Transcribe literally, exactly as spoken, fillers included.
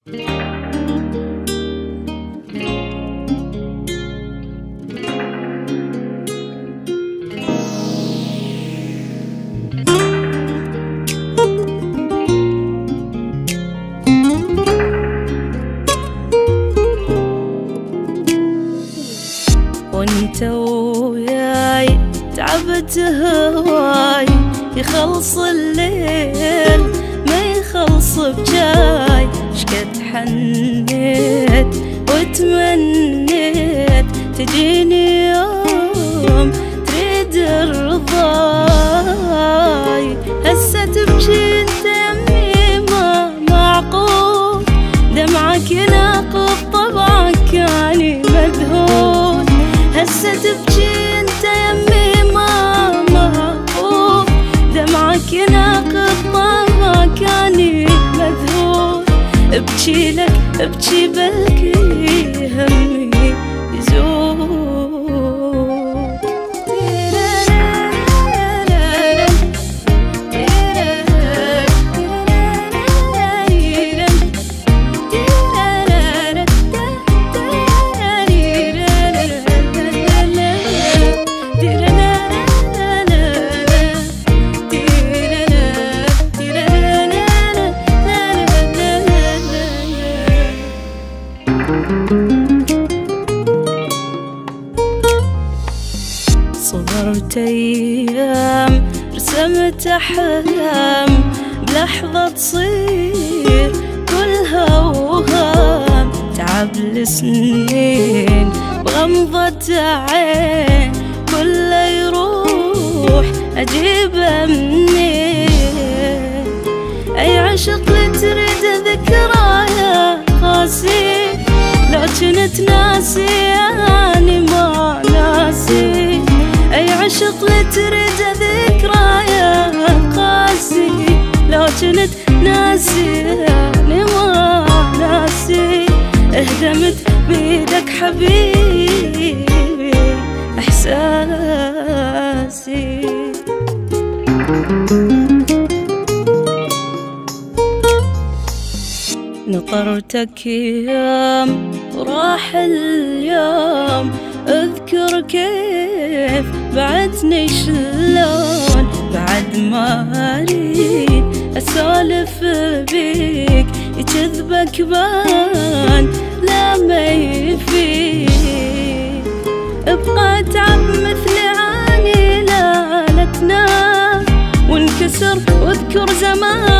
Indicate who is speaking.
Speaker 1: وانت وياي تعبت هواي، يخلص الليل ما يخلص بجاي. شقد حنيت وتمنيت تجيني يوم تريد الرضاي. هسه تبكي انت يمي ما معقول، دمعك يناقض طبعك يعني مذهول. هسه تبكي انت يمي ما معقول، دمعك يناقض طبعك يعني مذهول. ابكي لك ابكي بلكي همي يزول. صبرت أيام رسمت أحلام، بلحظة تصير كلها وهام. تعب لسنين بغمضة عين، كله يروح أجيبه منين. أي عشق لتريد ذكرايا قاسي، لو كنت ناسي أني ما ناسي. أي عشق لتريد ذكرايا قاسي، لو كنت ناسي أني ما ناسي. اهدمت بيدك حبيبي إحساسي. نطرتك يوم وراح اليوم، اذكر كيف بعدني شلون. بعد ما اريد اسولف بيك يجذبك بان لا ما يفيد. ابقى تعب مثل عاني لا لا تنام، وانكسر واذكر زمان